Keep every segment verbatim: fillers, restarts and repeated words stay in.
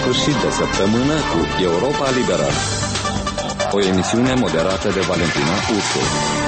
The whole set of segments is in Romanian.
sfârșit de săptămână cu Europa Liberă, o emisiune moderată de Valentina Ursu.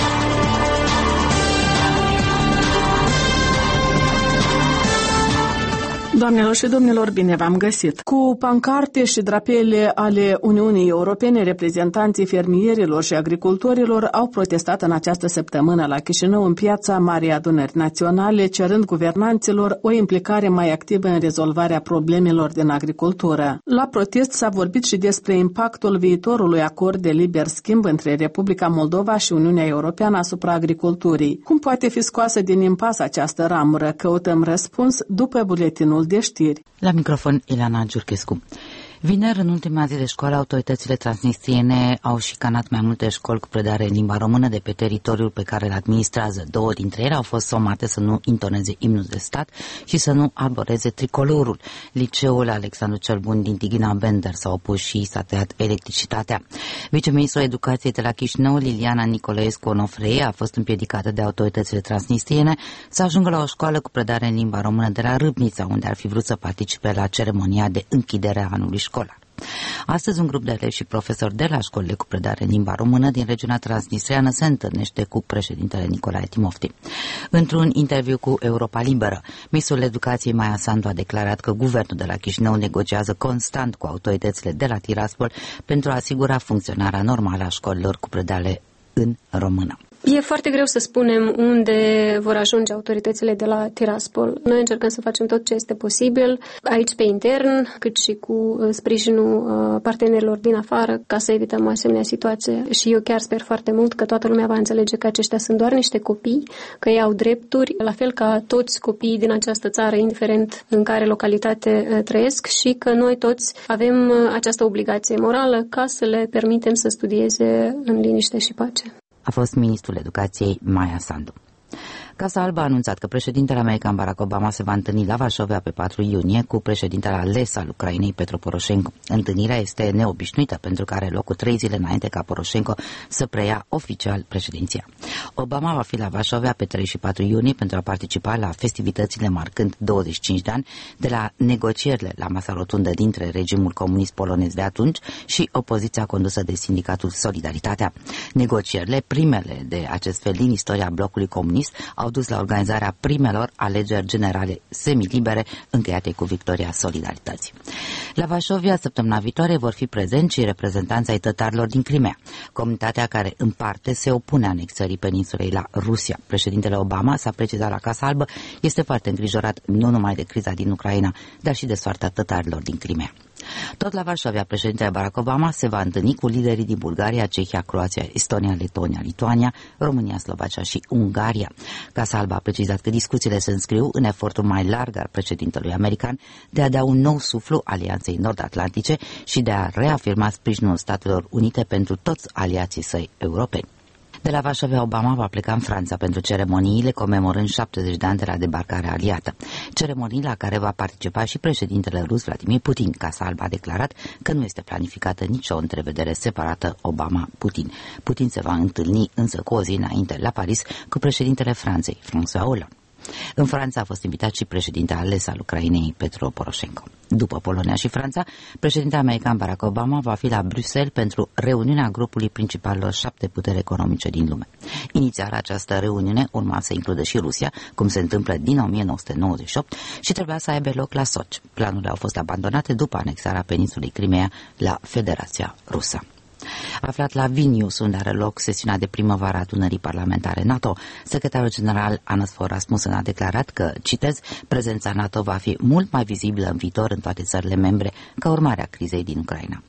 Doamnelor și domnilor, bine v-am găsit! Cu pancarte și drapele ale Uniunii Europene, reprezentanții fermierilor și agricultorilor au protestat în această săptămână la Chișinău în piața Marii Adunări Naționale, cerând guvernanților o implicare mai activă în rezolvarea problemelor din agricultură. La protest s-a vorbit și despre impactul viitorului acord de liber schimb între Republica Moldova și Uniunea Europeană asupra agriculturii. Cum poate fi scoasă din impas această ramură? Căutăm răspuns după buletinul de știri. La microfon, Ileana Giurchescu. Vineri, în ultima zi de școală, autoritățile transnistriene au șicanat mai multe școli cu predare în limba română de pe teritoriul pe care îl administrează. Două dintre ele au fost somate să nu intoneze imnul de stat și să nu arboreze tricolorul. Liceul Alexandru cel Bun din Tighina Bender s-a opus și s-a tăiat electricitatea. Viceministrul Educației de la Chișinău, Liliana Nicolaescu Onofrei, a fost împiedicată de autoritățile transnistriene să ajungă la o școală cu predare în limba română de la Râbnița, unde ar fi vrut să participe la ceremonia de închidere a anului școlar. Astăzi, un grup de elevi și profesori de la școlile cu predare în limba română din regiunea transnistreană se întâlnește cu președintele Nicolae Timofti. Într-un interviu cu Europa Liberă, ministrul Educației Maia Sandu a declarat că guvernul de la Chișinău negociază constant cu autoritățile de la Tiraspol pentru a asigura funcționarea normală a școlilor cu predare în română. E foarte greu să spunem unde vor ajunge autoritățile de la Tiraspol. Noi încercăm să facem tot ce este posibil, aici pe intern, cât și cu sprijinul partenerilor din afară, ca să evităm o asemenea situație. Și eu chiar sper foarte mult că toată lumea va înțelege că aceștia sunt doar niște copii, că ei au drepturi, la fel ca toți copiii din această țară, indiferent în care localitate trăiesc, și că noi toți avem această obligație morală ca să le permitem să studieze în liniște și pace. A fost ministrul Educației Maia Sandu. Casa Albă a anunțat că președintele american Barack Obama se va întâlni la Vașovia pe patru iunie cu președintele ales al Ucrainei, Petro Poroșenko. Întâlnirea este neobișnuită pentru că are loc cu trei zile înainte ca Poroșenko să preia oficial președinția. Obama va fi la Vașovia pe trei și patru iunie pentru a participa la festivitățile marcând douăzeci și cinci de ani de la negocierile la masa rotundă dintre regimul comunist polonez de atunci și opoziția condusă de sindicatul Solidaritatea. Negocierile, primele de acest fel din istoria blocului comunist, au dus la organizarea primelor alegeri generale semilibere încheiate cu victoria Solidarității. La Vașovia, săptămâna viitoare, vor fi prezenți și reprezentanții ai tătarilor din Crimea, comunitatea care în parte se opune anexării peninsulei la Rusia. Președintele Obama, s-a precizat la Casa Albă, este foarte îngrijorat nu numai de criza din Ucraina, dar și de soarta tătarilor din Crimea. Tot la Varsovia, președintele Barack Obama se va întâlni cu liderii din Bulgaria, Cehia, Croația, Estonia, Letonia, Lituania, România, Slovacia și Ungaria. Casa Albă a precizat că discuțiile se înscriu în efortul mai larg al președintelui american de a da un nou suflu Alianței Nord-Atlantice și de a reafirma sprijinul Statelor Unite pentru toți aliații săi europeni. De la Vașovia, Obama va pleca în Franța pentru ceremoniile comemorând șaptezeci de ani de la debarcarea aliată. Ceremonii la care va participa și președintele rus Vladimir Putin. Casa Albă a declarat că nu este planificată nicio întrevedere separată Obama-Putin. Putin se va întâlni însă cu o zi înainte la Paris cu președintele Franței, François Hollande. În Franța a fost invitat și președintele ales al Ucrainei, Petro Poroșenko. După Polonia și Franța, președintele american Barack Obama va fi la Bruxelles pentru reuniunea grupului principalelor șapte puteri economice din lume. Inițial, această reuniune urma să includă și Rusia, cum se întâmplă din o mie nouă sute nouăzeci și opt, și trebuia să aibă loc la Sochi. Planurile au fost abandonate după anexarea peninsulei Crimea la Federația Rusă. Aflat la Vilnius, unde are loc sesiunea de primăvară a adunării parlamentare NATO, secretarul general Anasfor Rasmussen a declarat că, citez, prezența NATO va fi mult mai vizibilă în viitor în toate țările membre ca urmare a crizei din Ucraina.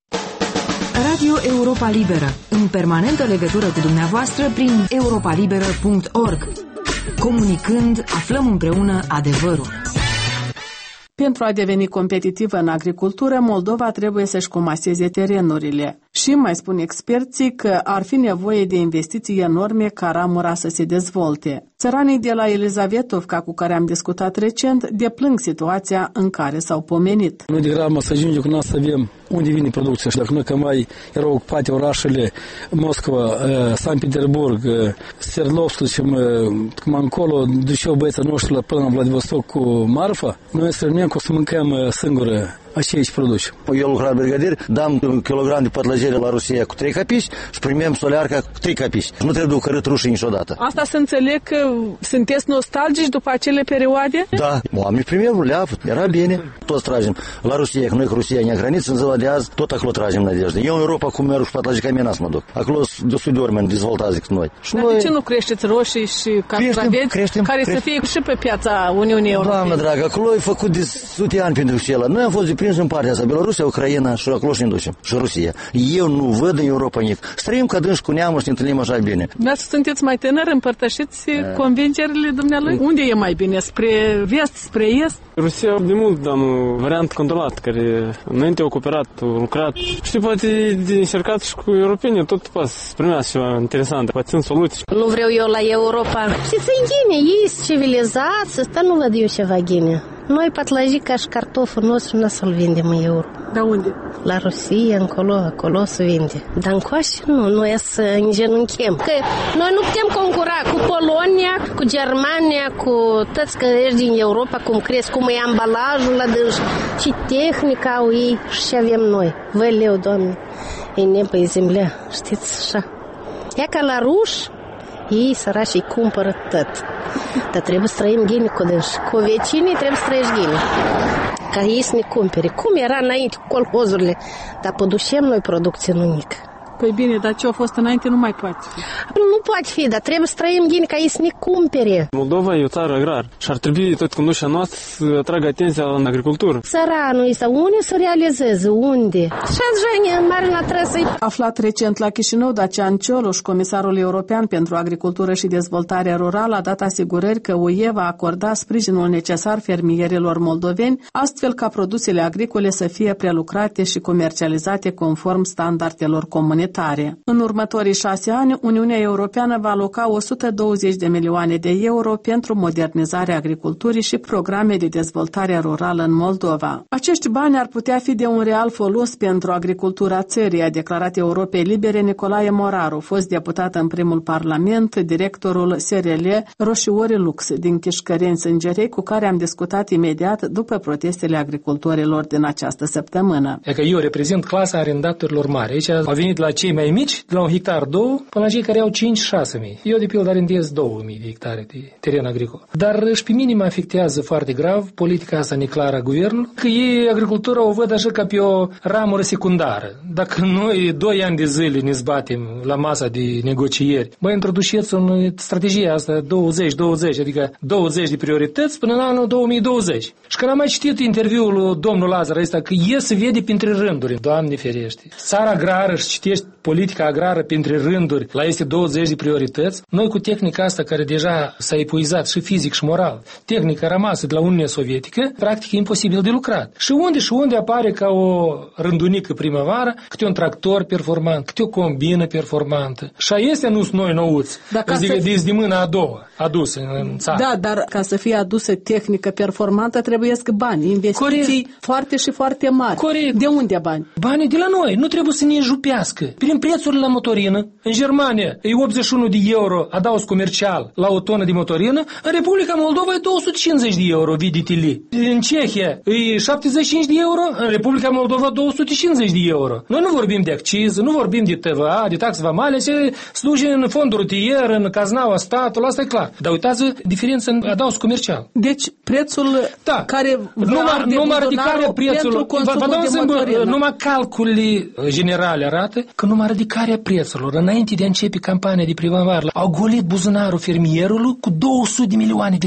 Radio Europa Liberă, în permanentă legătură cu dumneavoastră prin europa liberă punct org. Comunicând, aflăm împreună adevărul. Pentru a deveni competitivă în agricultură, Moldova trebuie să-și comaseze terenurile. Și mai spun experții că ar fi nevoie de investiții enorme ca ramura să se dezvolte. Țăranii de la Elizavetovca, cu care am discutat recent, deplâng situația în care s-au pomenit. Noi degrabă să ajungem cu noi să avem unde vine producția și dacă noi că mai erau ocupate orașele Moscova, Sankt Petersburg, Sverdlovsk și cum încolo duceau băieții noștri la până la Vladivostok cu marfa, noi să rămânem cu să mâncăm singură acești produși. Eu lucram brigadier, dam un kilogram de pătlăjere la Rusia cu trei capici și primim solearca cu trei capici. Nu trebuie cărât rușii niciodată. Asta să înțeleg că sunteți nostalgici după acele perioade? Da, oamenii primeau leapă, era bine. Toți tragem la Rusia, că noi cu Rusia ne graniță, în ziua de azi, tot acolo tragem nădejde. Eu în Europa cum merg și pătlăjii ca mine să mă duc. Acolo de sute ori mai dezvoltați decât noi. Și Dar noi... de ce nu creșteți roșii și castraveți care creștem. Să fie și pe piața Uniunii Europene? Doamnă dragă, acolo e făcut de sute ani pentru cela. Noi am fost deprins în partea asta, Belarusia, Ucraina și acolo și ne ducem. Și Rusia. Eu nu văd în Europa nic. Străim ca dânși cu neamul și ne întâlnim așa bine. Dar sunteți mai tânăr, împărtășiți e. convingerile dumnealui? Unde e mai bine? Spre vest, spre est? Rusia de mult am un variant controlat, care înainte a cooperat, a lucrat. Și poate de încercat și cu europenii, tot poate să primească ceva interesant, poate sunt soluții. Nu vreau eu la Europa. Știți, în ghine, ei sunt civilizați, asta nu văd eu ceva ghine. Noi patlăjica și cartoful nostru nu să-l vindem în euro. Da unde? La Rusia, încolo, acolo se vinde. Dar încoace nu, noi să îngenunchem. Că noi nu putem concura cu Polonia, cu Germania, cu toți că ești din Europa, cum crezi, cum e ambalajul la dânși, ce tehnică au ei și ce avem noi. Vă leu, Doamne, e nebă, e zemlea, știți așa. Ea ca la ruși, ei sărași îi cumpără tot. Dar trebuie să trăim ghine cu dânși. Cu vecinii trebuie să trăiești ghine. Ca ei să ne cumpere. Cum era înainte cu colhozurile. Dar producem noi producție nu mică. Păi bine, dar ce a fost înainte nu mai poate fi. Nu poate fi, dar trebuie să trăim ghine ca ei să ne cumpere. Moldova e o țară agrar și ar trebui tot conducerea noastră să atragă atenția în agricultură. Țăranul ăsta, unde să realizeze? Unde? Și așa, Marina, trebuie să-i... Aflat recent la Chișinău, Dacian Cioloș, comisarul european pentru agricultură și dezvoltare rurală, a dat asigurări că U E va acorda sprijinul necesar fermierilor moldoveni, astfel ca produsele agricole să fie prelucrate și comercializate conform standardelor comunitare. În următorii șase ani, Uniunea Europeană va aloca o sută douăzeci de milioane de euro pentru modernizarea agriculturii și programe de dezvoltare rurală în Moldova. Acești bani ar putea fi de un real folos pentru agricultura țării, a declarat Europei Libere Nicolae Moraru, fost deputat în primul parlament, directorul S R L Roșiori Lux din Chișcăreni-Sângerei, cu care am discutat imediat după protestele agricultorilor din această săptămână. E că eu reprezint clasa arendatorilor mari. Aici au venit la cei mai mici, de la un hectar două, până la cei care au cinci șase mii. Eu, de pildă, arendez două mii de hectare de teren agricol. Dar și pe mine mă afectează foarte grav politica asta neclară a guvernului, că ei agricultura o văd așa ca pe o ramură secundară. Dacă noi doi ani de zile ne zbatem la masa de negocieri, bă, introduceți în strategia asta douăzeci douăzeci, adică douăzeci de priorități până în anul două mii douăzeci. Și când am mai citit interviul lui domnul Lazar ăsta, că e să vede printre rânduri, Doamne ferește, țara agrară și citești politica agrară printre rânduri la este douăzeci de priorități, noi cu tehnica asta care deja s-a epuizat și fizic și moral, tehnica rămasă de la Uniunea Sovietică, practic e imposibil de lucrat. Și unde și unde apare ca o rândunică primăvară, câte un tractor performant, câte o combină performantă. Și este nu sunt noi nouți, adică să... de mâna a doua adusă în țară. Da, dar ca să fie adusă tehnică performantă trebuie să bani, investiții Corect. foarte și foarte mari. Corect. De unde bani? Banii de la noi, nu trebuie să ne jupească. Prin prețurile la motorină, în Germania e optzeci și unu de euro adaos comercial la o tonă de motorină, în Republica Moldova e două sute cincizeci de euro, vidite-li. În Cehia e șaptezeci și cinci de euro, în Republica Moldova două sute cincizeci de euro. Noi nu vorbim de acciză, nu vorbim de T V A, de taxe vamale, se sluge în fondul rutier, în caznaua statului, asta e clar. Dar uitați diferența în adaos comercial. Deci prețul da. care numai, numai ridicarea prețului, vă dau exemplu, numai calculele generale arată că numai ridicarea prețurilor înainte de a începe campania de primăvară au golit buzunarul fermierului cu două sute de milioane de lei. E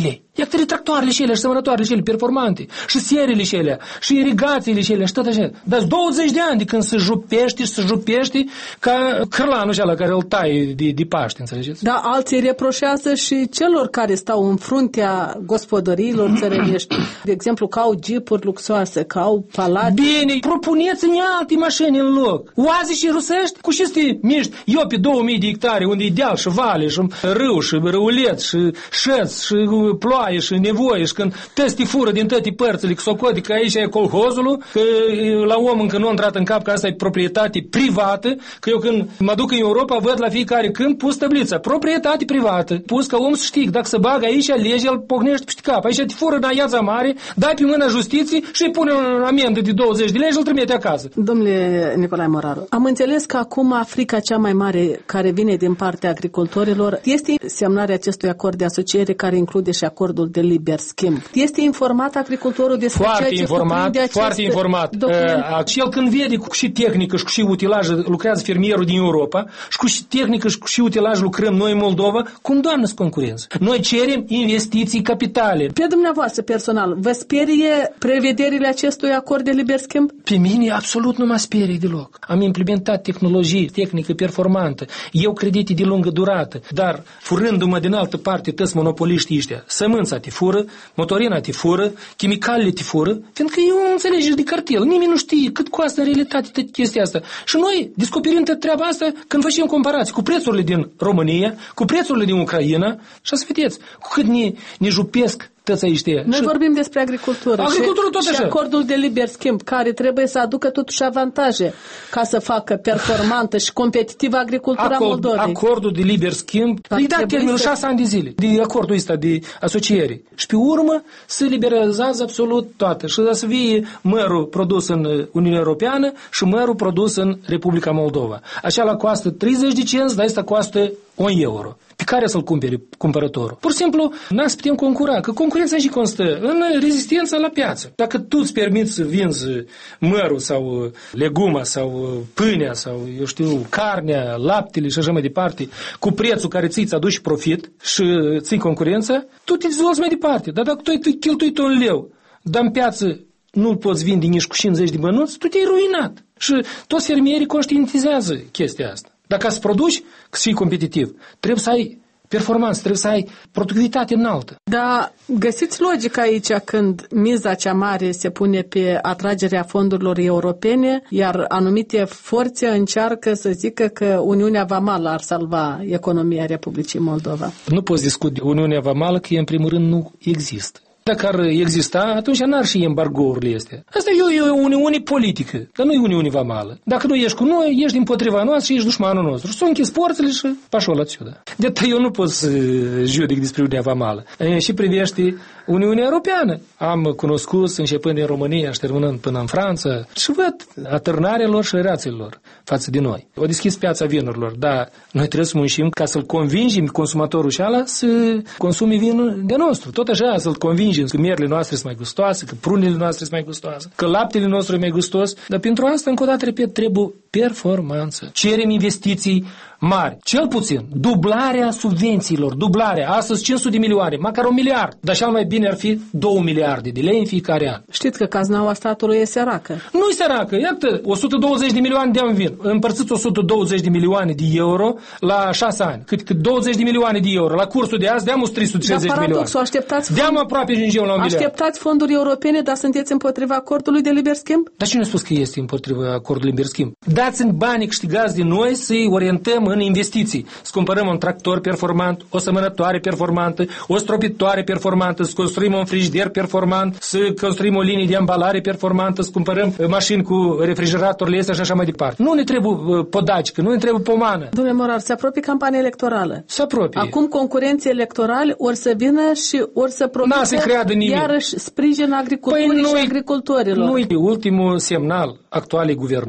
Iată tractoarele și ele, și semănătoarele și ele performante, și serele și ele, și irigațiile și ele, și tot așa. Dar douăzeci de ani de când se jupește și se jupește ca cârlanul ăla care îl tai de, de Paște, înțelegeți? Da, alții reproșează și celor care stau în fruntea gospodăriilor țărănești. De exemplu, că au jeepuri luxoase, că au palate. Bine, propuneți-mi alte mașini în loc. Oaze și rusești cu șeste miști. Eu pe două mii de hectare, unde e deal și vale, și râu, și râulet, și șăț, și ploaie, și nevoie, și când tăți fură din toate părțile, că socoti că aici e colhozul, că la om încă nu a intrat în cap că asta e proprietate privată, că eu când mă duc în Europa văd la fiecare câmp pus tablița, proprietate privată, pus ca om să știi, dacă se bagă aici, legea îl pocnește peste cap. Aici te fură în iața mare, dai pe mâna justiției și îi pune un amendă de douăzeci de lei și îl trimite acasă. Domnule Nicolae Moraru, am înțeles că acum Africa cea mai mare care vine din partea agricultorilor este semnarea acestui acord de asociere care include și acordul de liber schimb. Este informat agricultorul despre foarte ceea ce informat, acest foarte informat. Uh, cel când vede cu și tehnică și cu și utilaj lucrează fermierul din Europa și cu și tehnică și cu și utilaj lucrăm noi în Moldova, cum doamnă concurență. Noi cerem investiții capitale. Pe dumneavoastră personal, vă sperie prevederile acestui acord de liber schimb? Pe mine absolut nu mă sperie deloc. Am implementat tehnologie, tehnică performantă, eu credite de lungă durată, dar furându-mă din altă parte toți monopoliștii ăștia, sămânța te fură, motorina te fură, chimicalele te fură, fiindcă eu nu înțelegere de cartel, nimeni nu știe cât costă în realitate de chestia asta. Și noi descoperim tot treaba asta când facem comparații cu prețurile din România, cu prețurile din Ucraina și să vedeți cu cât ne, ne jupesc toți ăștia. Noi și vorbim despre agricultură, agricultură și, tot așa. Și acordul de liber schimb, care trebuie să aducă totuși avantaje ca să facă performantă și competitivă agricultura Acord, Moldovei. Acordul de liber schimb, îi da termenul să... șase ani de zile, de acordul ăsta de asociere. Și pe urmă se liberalizează absolut toate. Și să fie mărul produs în Uniunea Europeană și mărul produs în Republica Moldova. Așa la costă treizeci de cenți, dar ăsta costă un euro. Pe care să-l cumpere cumpărătorul? Pur și simplu, n-am să putem concura, că concurența și constă în rezistența la piață. Dacă tu îți permiți să vinzi mărul sau leguma sau pâinea sau, eu știu, carnea, laptele și așa mai departe, cu prețul care ți-ți aduci profit și ții concurența, tu te dezvolți mai departe. Dar dacă tu ai cheltuit un leu, dar în piață nu poți vinde nici cu cincizeci de bănuți, tu te-ai ruinat. Și toți fermierii conștientizează chestia asta. Dacă să produci, să fii competitiv, trebuie să ai performanță, trebuie să ai productivitate înaltă. Da, găsiți logica aici când miza cea mare se pune pe atragerea fondurilor europene, iar anumite forțe încearcă să zică că Uniunea Vamală ar salva economia Republicii Moldova. Nu poți discuta de Uniunea Vamală că, în primul rând, nu există. Dacă ar exista, atunci n-ar și embargourile astea. Asta e o uniune politică, dar nu e uniune vamală. Dacă nu ești cu noi, ești împotriva noastră și ești dușmanul nostru. Și s-o închis porțile și pașo la țiudă. De atât eu nu pot să judec despre Uniunea Vamală. Și privește Uniunea Europeană. Am cunoscut, începând din România și terminând până în Franța, și văd atârnarea lor și reațiile lor față de noi. O deschis piața vinurilor, dar noi trebuie să muncim ca să-l convingem consumatorul și ala să consume vinul de nostru. Tot așa, să-l convingem că mierile noastre sunt mai gustoase, că prunile noastre sunt mai gustoase, că laptele nostru e mai gustos, dar pentru asta, încă o dată, repet, trebuie performanță. Cerem investiții mari, cel puțin dublarea subvențiilor, dublarea, astăzi cinci sute de milioane, măcar un miliard, dar cel mai bine ar fi două miliarde de lei în fiecare an. Știți că caznaua statului e săracă. Nu e săracă, iată, o sută douăzeci de milioane de ani vin, împărțiți o sută douăzeci de milioane de euro la șase ani, cât, cât douăzeci de milioane de euro, la cursul de azi deam trei sute șaizeci de milioane. Așteptați deam aproape ajungem la un miliard. Așteptați fonduri europene, dar sunteți împotriva acordului de liber schimb? Dar cine a spus că este împotriva acordului de liber schimb? Dați-mi banii câștigați din noi să-i orientăm în investiții. Să cumpărăm un tractor performant, o sămănătoare performantă, o stropitoare performantă, să construim un frigider performant, să construim o linie de ambalare performantă, să cumpărăm mașini cu refrigeratorile astea și așa mai departe. Nu ne trebuie podacică, nu ne trebuie pomană. Domnule Morar, se apropie campania electorală. Se apropie. Acum concurenții electorali ori să vină și ori să promite iarăși sprijin agriculturii păi și agricultorilor. Nu e ultimul semnal actualei guvernări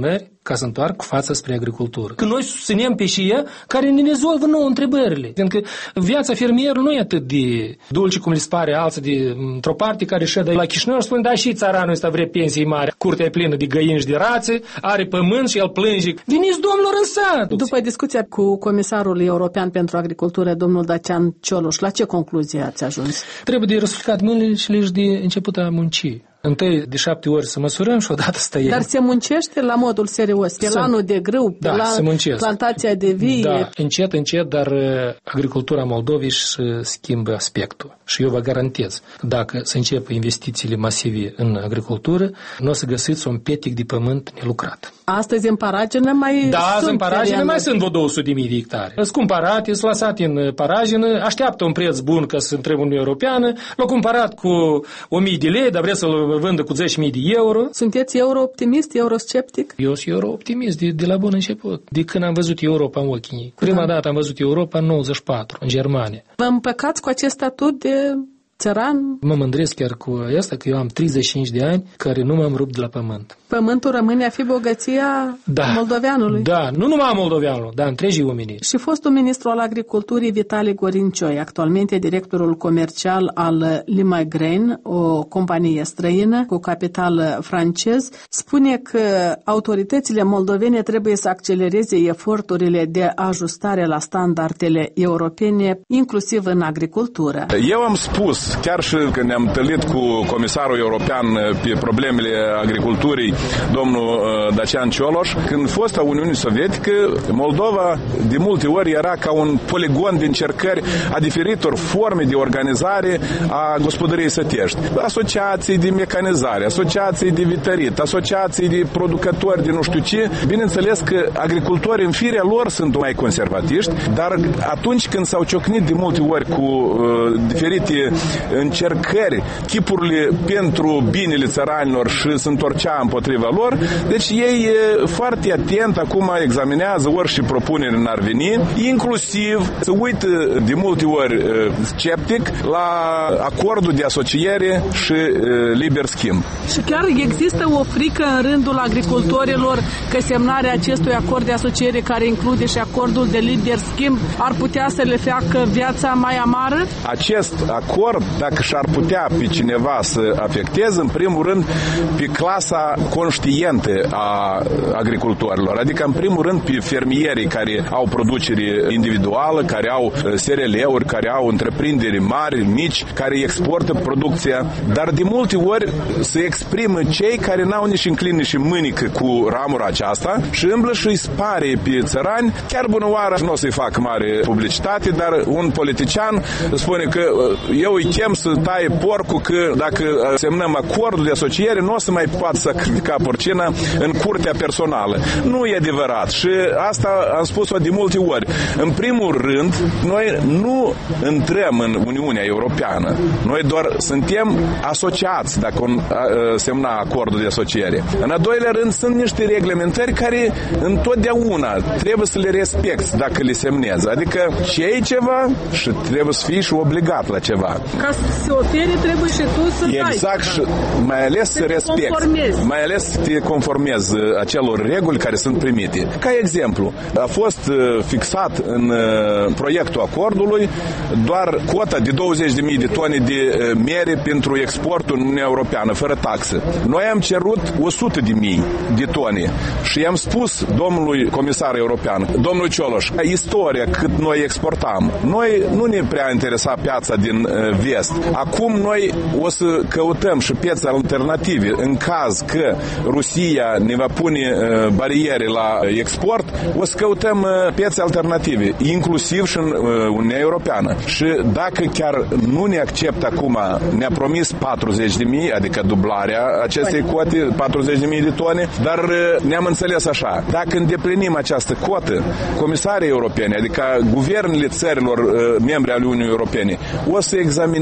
ca să întoarcă fața spre agricultură. Că noi susținem pe și ea care ne rezolvă nouă întrebările. Pentru că viața fermierului nu e atât de dulce cum le se pare alții de într-o parte care ședă la Chișinău și spune, da, și țaranul ăsta vrea pensii mari. Curtea e plină de găini și de rațe, are pământ și el plânge. Veniți, domnilor, în sat! După discuția cu comisarul european pentru agricultură, domnul Dacian Cioloș, la ce concluzie ați ajuns? Trebuie de răsuflat mâinile și legi de început a munci. Întâi de șapte ori să măsurăm și odată să tăiem. Dar se muncește la modul serios, pe lanul de grâu, pe da, la plantația de vie. Da, încet, încet, dar agricultura Moldovei își schimbă aspectul. Și eu vă garantez, dacă se încep investițiile masive în agricultură, nu o să găsiți un petic de pământ nelucrat. Astăzi în Paragină mai da, sunt în Paragină mai sunt vreo două sute de mii de hectare. Sunt cumpărate, sunt lăsate în Paragină, așteaptă un preț bun ca să întreb Uniunea Europeană, l-au cumpărat cu o mie de lei, dar vrea să-l vândă cu zece mii de euro. Sunteți euro-optimist, eurosceptic? Eu sunt euro-optimist de, de la bun început. De când am văzut Europa în ochii. Prima da. dată am văzut Europa în nouăzeci și patru, în Germania. Vă împăcați cu acest statut de țăran? Mă mândresc chiar cu asta, că eu am treizeci și cinci de ani care nu m-am rupt de la pământ. Pământul rămâne a fi bogăția da. moldoveanului? Da, nu numai a moldoveanului, dar întregii omenii. Și fostul ministru al agriculturii Vitali Gorincioi, actualmente directorul comercial al Limagrain, o companie străină cu capital francez, spune că autoritățile moldovene trebuie să accelereze eforturile de ajustare la standardele europene, inclusiv în agricultură. Eu am spus, chiar și când ne-am întâlnit cu comisarul european pe problemele agriculturii, domnul Dacian Cioloș, când fosta Uniunii Sovietică, Moldova de multe ori era ca un poligon de încercări a diferitor forme de organizare a gospodăriei sătești. Asociații de mecanizare, asociații de vitărit, asociații de producători de nu știu ce. Bineînțeles că agricultorii în firea lor sunt mai conservatiști, dar atunci când s-au ciocnit de multe ori cu uh, diferite încercări, chipurile pentru binele țăranilor și se întorcea împotriva lor, deci ei foarte atent acum examinează orice propunere n-ar veni, inclusiv se uită de multe ori sceptic la acordul de asociere și liber schimb. Și chiar există o frică în rândul agricultorilor că semnarea acestui acord de asociere, care include și acordul de liber schimb, ar putea să le facă viața mai amară? Acest acord, dacă și-ar putea pe cineva să afecteze, în primul rând, pe clasa conștientă a agricultorilor, adică în primul rând pe fermierii care au producere individuală, care au S R L-uri, care au întreprinderi mari, mici, care exportă producția, dar de multe ori se exprimă cei care n-au nici înclin și mânică cu ramura aceasta și îmblă și îi spare pe țărani, chiar bună oară nu o să-i fac mare publicitate, dar un politician spune că eu îi chem să taie porcul, că dacă semnăm acordul de asociere nu o să mai poată sacrifica porcina în curtea personală. Nu e adevărat și asta am spus-o de multe ori. În primul rând, noi nu intrăm în Uniunea Europeană. Noi doar suntem asociați dacă on, a, semna acordul de asociere. În a doilea rând, sunt niște reglementări care întotdeauna trebuie să le respecti dacă le semnezi. Adică ce ceva și trebuie să fii și obligat la ceva. Ca să se ofere, trebuie și tu să dai. Exact, și mai ales să respecti. Mai ales să te conformezi acelor reguli care sunt primite. Ca exemplu, a fost fixat în proiectul acordului doar cota de douăzeci de mii de tone de miere pentru exportul în Uniunea Europeană, fără taxă. Noi am cerut o sută de mii de tone și i-am spus domnului comisar european, domnul Cioloș, istoria cât noi exportam. Noi nu ne prea interesa piața din vest. Acum noi o să căutăm și piețe alternative. În caz că Rusia ne va pune bariere la export, o să căutăm piețe alternative, inclusiv și în Uniunea Europeană. Și dacă chiar nu ne acceptă acum, ne-a promis patruzeci de mii, adică dublarea acestei cote, patruzeci de mii de tone, dar ne-am înțeles așa. Dacă îndeplinim această cotă, comisarii europeni, adică guvernele țărilor membre ale Uniunii Europene, o să examineze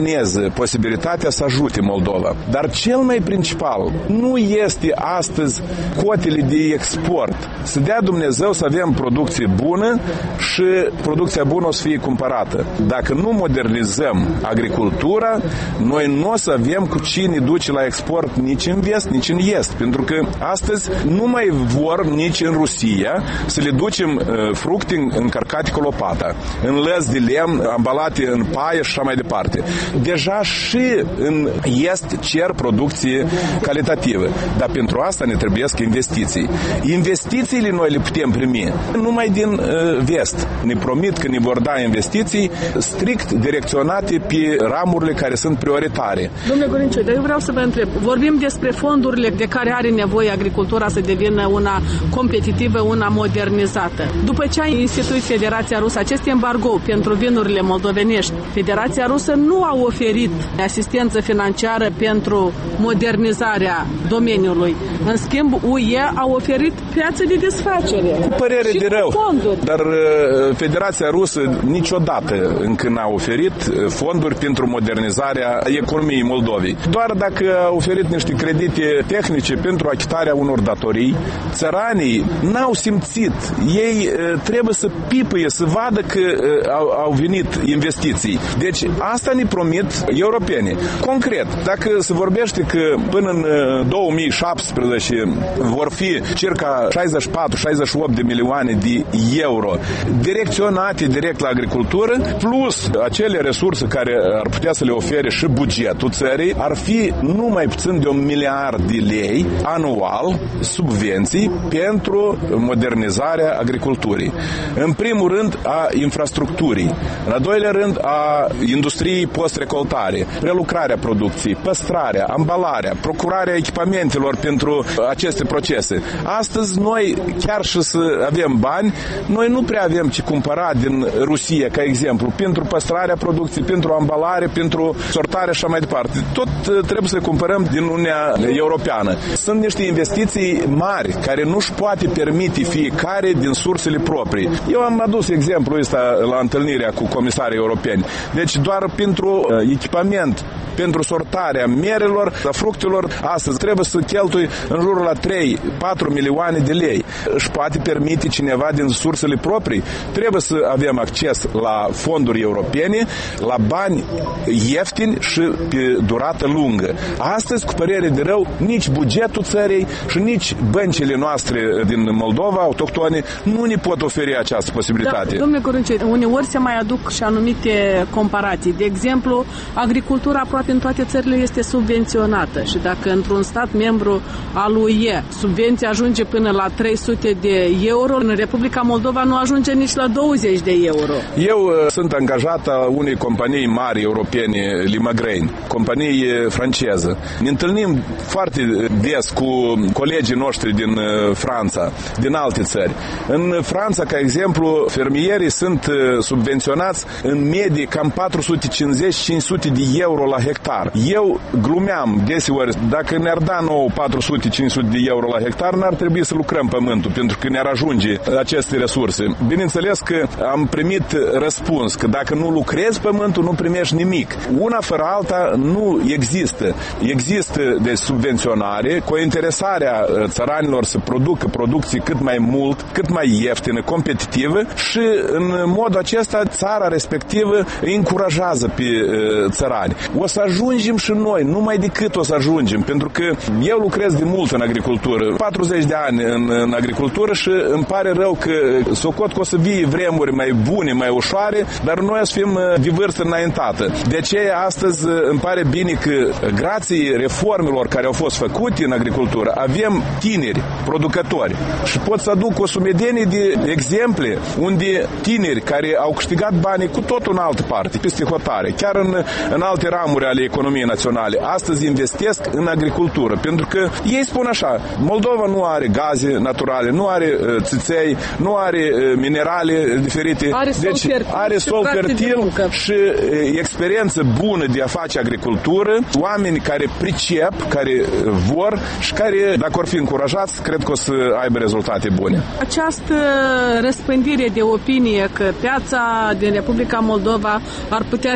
examineze posibilitatea să ajute Moldova. Dar cel mai principal nu este astăzi cotele de export. Să dea Dumnezeu să avem producție bună și producția bună o să fie cumpărată. Dacă nu modernizăm agricultura, noi nu o să avem cu cine duce la export nici în vest, nici în est. Pentru că astăzi nu mai vor nici în Rusia să le ducem uh, fructe încărcate cu lopata, în lăzi de lemn, ambalate în paie și așa mai departe. Deja și în est cer producție calitativă. Dar pentru asta ne trebuiesc investiții. Investițiile noi le putem primi numai din uh, vest. Ne promit că ne vor da investiții strict direcționate pe ramurile care sunt prioritare. Domnule Gorinciu, dar eu vreau să vă întreb. Vorbim despre fondurile de care are nevoie agricultura să devină una competitivă, una modernizată. După ce a instituit Federația Rusă acest embargo pentru vinurile moldovenești, Federația Rusă nu a oferit asistență financiară pentru modernizarea domeniului. În schimb, U E a oferit piață de desfacere. Cu părere și de rău. Fonduri. Dar Federația Rusă niciodată încă n-a oferit fonduri pentru modernizarea economiei Moldovei. Doar dacă a oferit niște credite tehnice pentru achitarea unor datorii, țăranii n-au simțit. Ei trebuie să pipăie, să vadă că au, au venit investiții. Deci asta ne promit europenii. Concret, dacă se vorbește că până în două mii șaptesprezece vor fi circa șaizeci și patru șaizeci și opt de milioane de euro direcționate direct la agricultură, plus acele resurse care ar putea să le ofere și bugetul țării, ar fi nu mai puțin de un miliard de lei anual subvenții pentru modernizarea agriculturii. În primul rând a infrastructurii, în al doilea rând a industriei post-recoltare, prelucrarea producției, păstrarea, ambalarea, procurarea echipamentelor pentru aceste procese. Astăzi noi, chiar și să avem bani, noi nu prea avem ce cumpăra din Rusia, ca exemplu, pentru păstrarea producției, pentru ambalare, pentru sortare și așa mai departe. Tot trebuie să cumpărăm din Uniunea Europeană. Sunt niște investiții mari care nu-și poate permite fiecare din sursele proprii. Eu am adus exemplul ăsta la întâlnirea cu comisarii europeni. Deci doar pentru echipament, pentru sortarea merelor, a fructelor, astăzi trebuie să cheltui în jurul la trei patru milioane de lei. Își poate permite cineva din sursele proprii? Trebuie să avem acces la fonduri europene, la bani ieftini și pe durată lungă. Astăzi, cu părere de rău, nici bugetul țării și nici băncile noastre din Moldova, autohtone, nu ne pot oferi această posibilitate. Da, domnule Gorinciu, uneori se mai aduc și anumite comparații. De exemplu, agricultura aproape în toate țările este subvenționată și dacă într-un stat membru al U E subvenția ajunge până la trei sute de euro, în Republica Moldova nu ajunge nici la douăzeci de euro. Eu uh, sunt angajat a unei companii mari europene, Limagrain, companie franceză. Ne întâlnim foarte des cu colegii noștri din uh, Franța, din alte țări. În Franța, ca exemplu, fermierii sunt uh, subvenționați în medie cam patru sute cincizeci cinci sute de euro la hectar. Eu glumeam deseori, dacă ne-ar da nouă patru sute cinci sute de euro la hectar, n-ar trebui să lucrăm pământul, pentru că ne-ar ajunge aceste resurse. Bineînțeles că am primit răspuns că dacă nu lucrezi pământul, nu primești nimic. Una fără alta nu există. Există de subvenționare cu interesarea țăranilor să producă producții cât mai mult, cât mai ieftină, competitivă și în modul acesta țara respectivă încurajează pe țărani. O să ajungem și noi, numai decât o să ajungem, pentru că eu lucrez de mult în agricultură, patruzeci de ani în, în agricultură și îmi pare rău că socot că o să vie vremuri mai bune, mai ușoare, dar noi o să fim de vârstă înaintată. De aceea astăzi îmi pare bine că grație reformelor care au fost făcute în agricultură, avem tineri producători și pot să aduc o sumedenie de exemple unde tineri care au câștigat banii cu totul în altă parte, peste hotare, chiar în, în alte ramuri ale economiei naționale, astăzi investesc în agricultură, pentru că ei spun așa, Moldova nu are gaze naturale, nu are uh, țiței, nu are uh, minerale diferite, are deci sol fertil, are sol fertil și uh, experiență bună de a face agricultură, oameni care pricep, care vor și care, dacă vor fi încurajați, cred că o să aibă rezultate bune. Această răspândire de opinie că piața din Republica Moldova ar putea fi inundată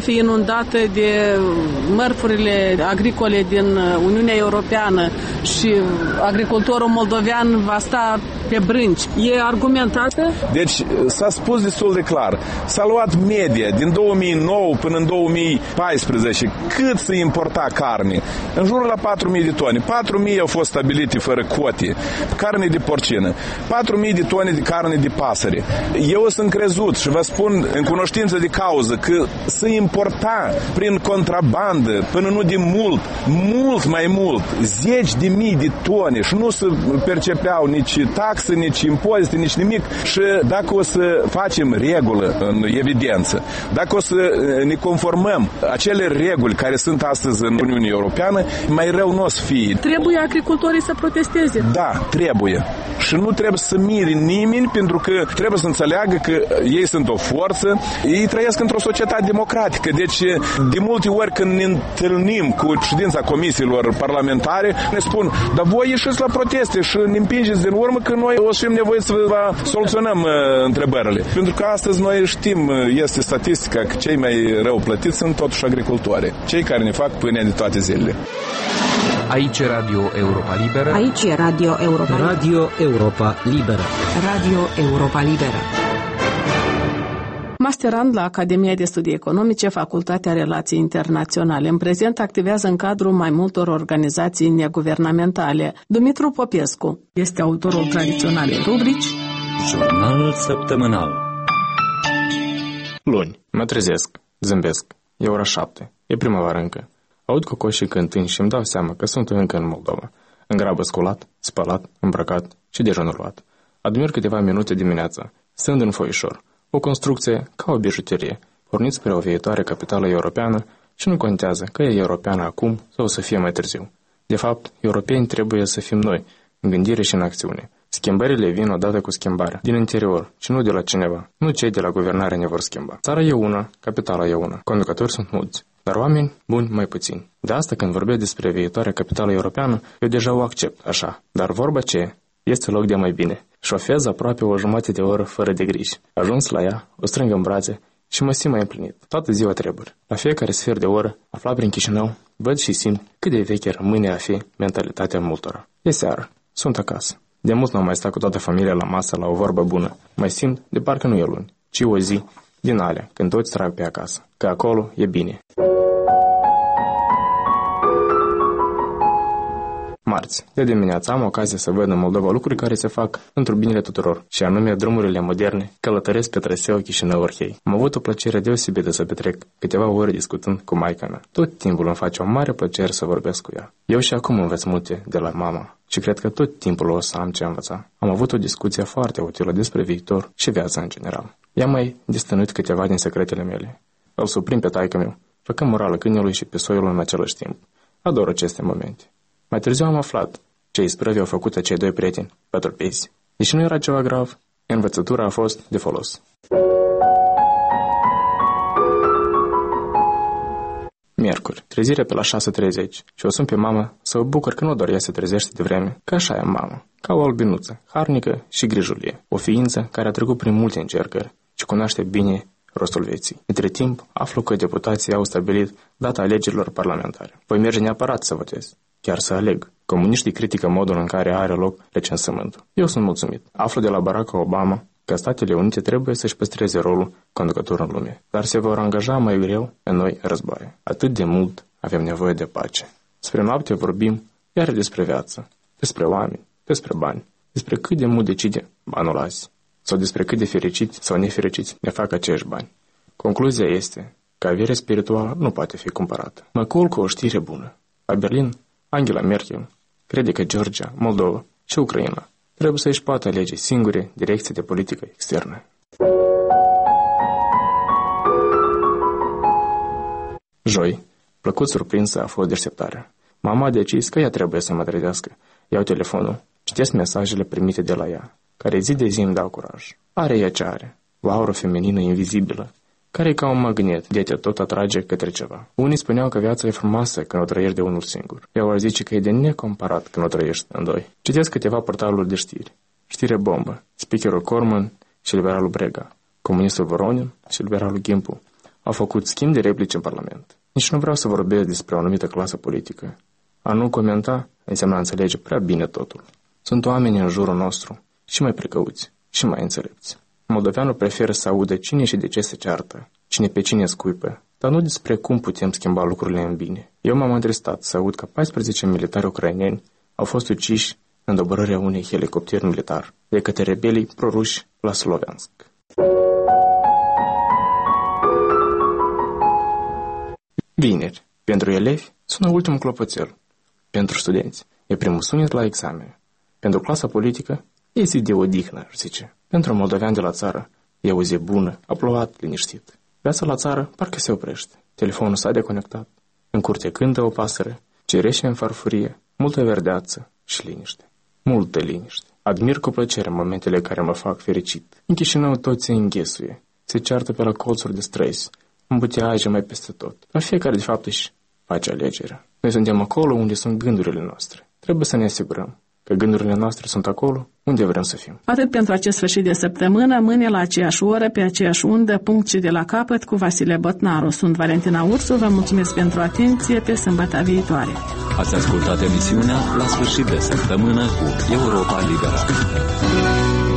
odată de mărfurile agricole din Uniunea Europeană și agricultorul moldovean va sta pe brânci. E argumentată? Deci s-a spus destul de clar. S-a luat media din două mii nouă până în două mii paisprezece cât se importa carne. În jur la patru mii de tone. patru mii au fost stabilite fără cote. Carne de porcină. patru mii de tone de carne de pasăre. Eu sunt crezut și vă spun în cunoștință de cauză că se importa prin contrabandă până nu de mult, mult mai mult, zeci de mii de tone și nu se percepeau nici taxe, nici impozite, nici nimic. Și dacă o să facem regulă în evidență, dacă o să ne conformăm acele reguli care sunt astăzi în Uniunea Europeană, mai rău nu o să fie. Trebuie agricultorii să protesteze. Da, trebuie. Și nu trebuie să miri nimeni, pentru că trebuie să înțeleagă că ei sunt o forță, ei trăiesc într-o societate democratică. Deci, de multe ori când ne întâlnim cu ședința comisiilor parlamentare, ne spun, dar voi ieșiți la proteste și ne împingeți din urmă că noi o să fim nevoiți să vă soluționăm uh, întrebările. Pentru că astăzi noi știm, este statistica că cei mai rău plătiți sunt totuși agricultorii, cei care ne fac pâinea de toate zilele. Aici Radio Europa Liberă. Aici e Radio Europa Liberă. Radio Europa Liberă. Radio Europa Liberă. Masterand la Academia de Studii Economice, Facultatea Relații Internaționale. În prezent activează în cadrul mai multor organizații neguvernamentale. Dumitru Popescu este autorul tradiționalei rubrici Jurnal săptămânal. Luni. Mă trezesc, zâmbesc. E ora șapte. E primăvară încă. Aud cocoșii cântând și îmi dau seama că sunt încă în Moldova. În grabă sculat, spălat, îmbrăcat și dejunul luat. Admir câteva minute dimineața, stând în foișor. O construcție ca o bijuterie, pornit spre o viitoare capitală europeană și nu contează că e europeană acum sau o să fie mai târziu. De fapt, europeni trebuie să fim noi, în gândire și în acțiune. Schimbările vin odată cu schimbarea, din interior și nu de la cineva. Nu cei de la guvernare ne vor schimba. Țara e una, capitala e una, conducători sunt mulți, dar oameni buni mai puțini. De asta când vorbesc despre viitoarea capitală europeană, eu deja o accept, așa. Dar vorba ce este loc de mai bine. Șofez aproape o jumătate de oră fără de griji. Ajuns la ea, o strâng în brațe și mă simt mai împlinit. Toată ziua treburi. La fiecare sfert de oră, aflat prin Chișinău, văd și simt cât de veche rămâne a fi mentalitatea multora. E seară. Sunt acasă. De mult n-am mai stat cu toată familia la masă la o vorbă bună. Mai simt de parcă nu e luni, ci o zi din alea, când toți trag pe acasă. Că acolo e bine. Marți. De dimineață am ocazia să văd în Moldova lucruri care se fac într-o binele tuturor, și anume drumurile moderne călătoresc pe traseul Chișinău-Orhei. Am avut o plăcere deosebită să petrec câteva ore discutând cu maica mea. Tot timpul îmi face o mare plăcere să vorbesc cu ea. Eu și acum învăț multe de la mama și cred că tot timpul o să am ce învăța. Am avut o discuție foarte utilă despre viitor și viața în general. Ea mai destănuit câteva din secretele mele. Îl suprim pe taică meu, făcând morală câinelui și pe soiul în același timp. Ador aceste momente. Mai târziu am aflat ce isprăvi au făcut acei doi prieteni, pătrupezi. Deși nu era ceva grav, învățătura a fost de folos. Miercuri, trezire pe la șase treizeci și o sun pe mama să o bucur că nu doar ea se trezește de vreme, că așa e mama, ca o albinuță, harnică și grijulie, o ființă care a trecut prin multe încercări și cunoaște bine rostul vieții. Între timp, aflu că deputații au stabilit data alegerilor parlamentare. Voi merge neapărat să votez. Chiar să aleg. Comuniștii critică modul în care are loc recensământul. Eu sunt mulțumit. Aflu de la Barack Obama că Statele Unite trebuie să-și păstreze rolul conducător în lume, dar se vor angaja mai greu în noi războaie. Atât de mult avem nevoie de pace. Spre noapte vorbim iar despre viață, despre oameni, despre bani, despre cât de mult decide banul azi, sau despre cât de fericiți sau nefericiți ne fac acești bani. Concluzia este că averea spirituală nu poate fi cumpărată. Mă culc cu o știre bună. La Berlin, Angela Merkel crede că Georgia, Moldova și Ucraina trebuie să își poată alege singure direcții de politică externă. Joi, plăcut surprinsă a fost deșteptarea. Mama a decis că ea trebuie să mă trezească. Iau telefonul, citesc mesajele primite de la ea, care zi de zi îmi dau curaj. Are ea ce are, o aură feminină invizibilă, care e ca un magnet, de te tot atrage către ceva. Unii spuneau că viața e frumoasă când o trăiești de unul singur. Eu ar zice că e de necomparat când o trăiești în doi. Citesc câteva portaluri de știri. Știre bombă, speakerul Corman și liberalul Brega, comunistul Voronin și liberalul Gimpu au făcut schimb de replici în Parlament. Nici nu vreau să vorbesc despre o anumită clasă politică. A nu comenta înseamnă a înțelege prea bine totul. Sunt oameni în jurul nostru și mai precăuți și mai înțelepți. Moldoveanul preferă să audă cine și de ce se ceartă, cine pe cine scuipă, dar nu despre cum putem schimba lucrurile în bine. Eu m-am întristat să aud că paisprezece militari ucraineni au fost uciși în dobărârea unui helicopter militar de către rebelii proruși la Sloviansk. Vineri, pentru elevi, sună ultimul clopoțel. Pentru studenți, e primul sunet la examene. Pentru clasa politică, e zi de odihnă, aș zice. Pentru un moldovean de la țară, e o zi bună, a plouat, liniștit. Viața la țară parcă se oprește. Telefonul s-a deconectat. În curte cântă o pasăre, cireșe în farfurie, multă verdeață și liniște. Multă liniște. Admir cu plăcere momentele care mă fac fericit. În Chișinău toți se înghesuie, se ceartă pe la colțuri de străzi, îmbuteaje mai peste tot. Dar fiecare de fapt își face alegerea. Noi suntem acolo unde sunt gândurile noastre. Trebuie să ne asigurăm că gândurile noastre sunt acolo unde vrem să fim. Atât pentru acest sfârșit de săptămână, mâine la aceeași oră, pe aceeași undă, punct și de la capăt, cu Vasile Botnaru. Sunt Valentina Ursu, vă mulțumesc pentru atenție, pe sâmbătă viitoare. Ați ascultat emisiunea La sfârșit de săptămână cu Europa Liberă.